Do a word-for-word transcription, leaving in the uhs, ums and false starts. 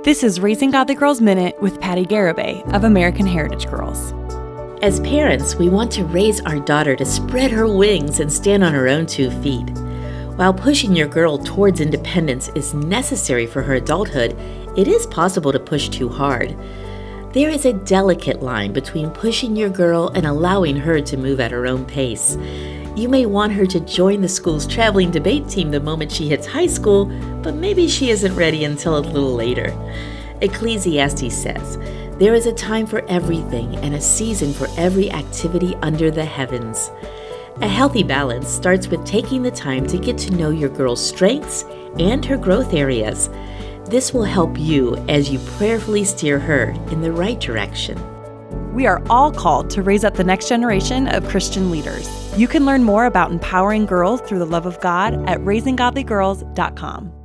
This is Raising Godly Girls Minute with Patty Garibay of American Heritage Girls. As parents, we want to raise our daughter to spread her wings and stand on her own two feet. While pushing your girl towards independence is necessary for her adulthood, it is possible to push too hard. There is a delicate line between pushing your girl and allowing her to move at her own pace. You may want her to join the school's traveling debate team the moment she hits high school, but maybe she isn't ready until a little later. Ecclesiastes says, "There is a time for everything and a season for every activity under the heavens." A healthy balance starts with taking the time to get to know your girl's strengths and her growth areas. This will help you as you prayerfully steer her in the right direction. We are all called to raise up the next generation of Christian leaders. You can learn more about empowering girls through the love of God at raising godly girls dot com.